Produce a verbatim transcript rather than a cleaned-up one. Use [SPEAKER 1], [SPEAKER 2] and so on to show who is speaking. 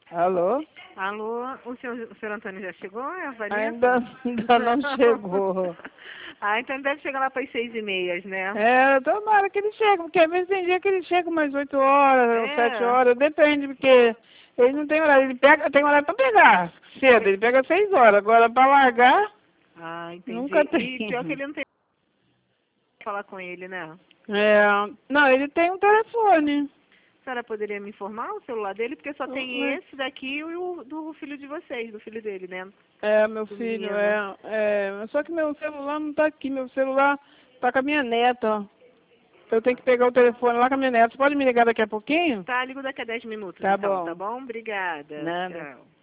[SPEAKER 1] Alô?
[SPEAKER 2] Alô, o senhor, o senhor Antônio já chegou? É a Vanessa?
[SPEAKER 1] Ainda, ainda não chegou.
[SPEAKER 2] Ah, então deve chegar lá para as seis e meias, né?
[SPEAKER 1] É, tomara que ele chegue, porque às vezes tem dia que ele chega umas oito horas,
[SPEAKER 2] É.
[SPEAKER 1] sete horas, depende, porque ele não tem horário, ele pega, tem horário pra pegar cedo, ele pega seis horas, agora pra largar,
[SPEAKER 2] Ah, entendi.
[SPEAKER 1] nunca tem.
[SPEAKER 2] E pior que ele não tem que falar com ele, né?
[SPEAKER 1] É, não, ele tem um telefone.
[SPEAKER 2] A senhora poderia me informar o celular dele? Porque só tem
[SPEAKER 1] Mas-
[SPEAKER 2] esse daqui e o do filho de vocês, do filho dele, né?
[SPEAKER 1] É, meu
[SPEAKER 2] Do
[SPEAKER 1] filho,
[SPEAKER 2] menino.
[SPEAKER 1] é, é, só que meu celular não tá aqui, meu celular tá com a minha neta. Eu tenho que pegar o telefone lá com a minha neta. Você pode me ligar daqui a pouquinho?
[SPEAKER 2] Tá, ligo daqui a dez minutos,
[SPEAKER 1] Tá
[SPEAKER 2] então,
[SPEAKER 1] bom.
[SPEAKER 2] tá bom? Obrigada.
[SPEAKER 1] Nada.
[SPEAKER 2] Tchau.